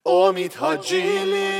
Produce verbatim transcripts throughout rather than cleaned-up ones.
امید حاجیلی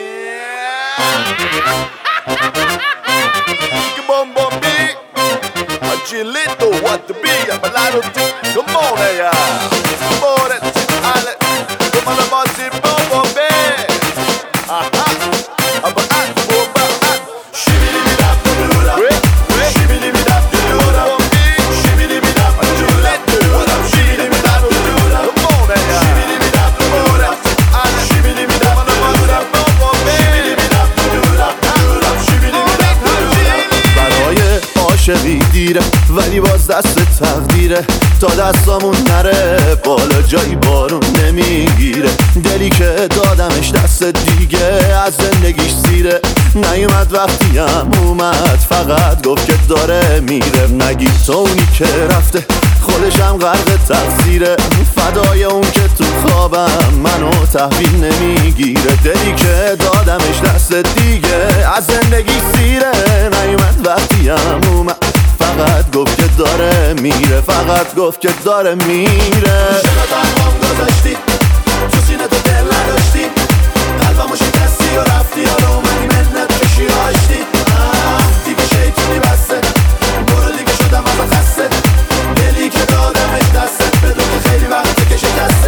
Come on, Bobby. Agilito, what the be? I'm a lot of things. Come on, yeah. Come on, that's it. Come on, I'm on it, Bobby. Aha. I'm a at, Bobby. Shibidi-bidi-dap, do-do-dap. Shibidi-bidi-dap, do-do-dap. Shibidi-bidi-dap, Agilito, what up? Shibidi-bidi-dap, do-do-dap. Come on, yeah. Shibidi-bidi-dap, do-do-dap. Shibidi-bidi-dap, do-do-dap. Shibidi-bidi-dap, do-do-dap. Shibidi-bidi-dap, do-do-dap. برای عاشقی دیره ولی باز دست تقدیره تا دستامون نره بالا جایی بارون نمیگیره دلی که دادمش دست دیگه از زندگیش سیره نیومد وقتی هم اومد فقط گفت که داره میره نگی تو اونی که رفته خودشم غرق تقصیره فدای اون که تو خوابم منو تحویل نمیگیره دلی که دادمش دست دیگه از زندگی سیره نیومد وقتی هم اومد فقط گفت که داره میره فقط گفت که داره میره چرا تنهام گذاشتی تو سینه تو دل نداشتی قلبمو شکستی و رفتی حالا اومدی منت کشی و آشتی دیگه شیطونی بسته برو دیگه شدم ازت خسته دلی که دادمش دستت بدون که خیلی وقته که شکسته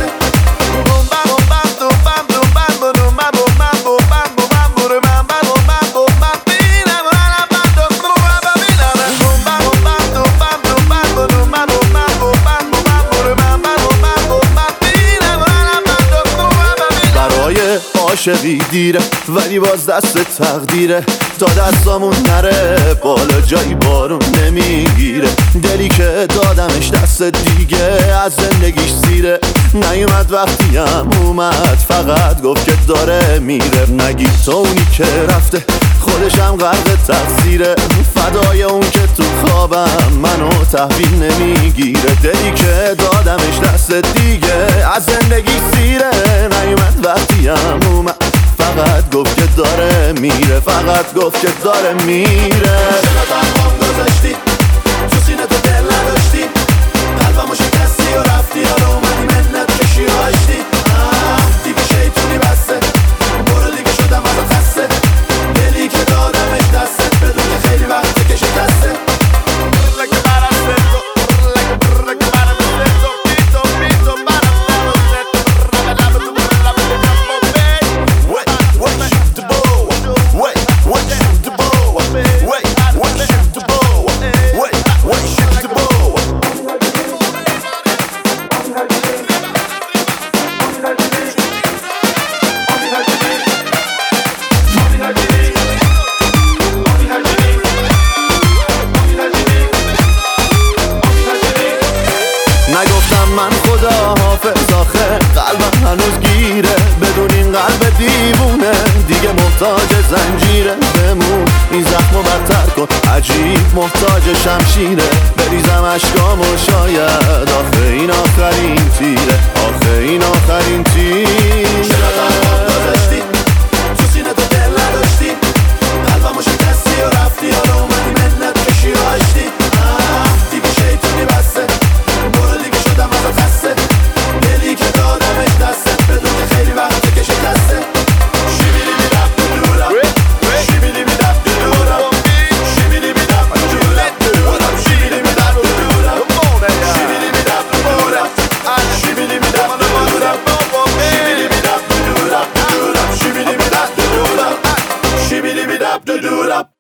عاشقی دیره ولی باز دست تقدیره تا دستامون نره بالا جایی بارون نمیگیره دلی که دادمش دست دیگه از زندگیش سیره نیومد وقتی هم اومد فقط گفت که داره میره نگی تو اونی که رفته خودشم غرق تقصیره فدای اون که تو خوابم منو تحویل نمیگیره دلی که دادمش دست دیگه از زندگی سیره نیومد وقتی هم اومد فقط گفت که داره میره فقط گفت که داره میره چرا تنهام گذاشتی تو سینه تو دل نداشتی قلبمو شکستی و رفتی حالا اومدی منت کشی و آشتی دیگه شیطونی بسته برو دیگه شدم ازت خسته دلی که دادمش دستت بدون که خیلی وقته که شکسته نگفتم من خدا حافظ آخه قلبم هنوز گیره بدون این قلب دیوونه دیگه محتاج زنجیره بمون این زخمو بدتر کن عجیب محتاج شمشیره بریزم اشکامو شاید آخه این آخرین تیره آخه این آخرین تیره چرا تنهام گذاشتی تو سینه تو دل نداشتی قلبمو شکستی و رفتی حالا اومدی منت کشی و آشتی دیگه شیطونی بسته برو دیگه شدم ازت خسته دلی که دادمش دستت بدون که خیلی وقته که شکسته شیبیدی-بیدپ دو-دو-دپ شیبیدی-بیدپ دو-دو-دپ شیبیدی-بیدپ دو-دو-دپ شیبیدی-بیدپ دو-دو-دپ شیبیدی-بیدپ دو-دو-دپ شیبیدی-بیدپ دو-دو-دپ شیبیدی-بیدپ دو-دو-دپ شیبیدی-بیدپ دو-دو-دپ شیبیدی-بیدپ دو-دو-دپ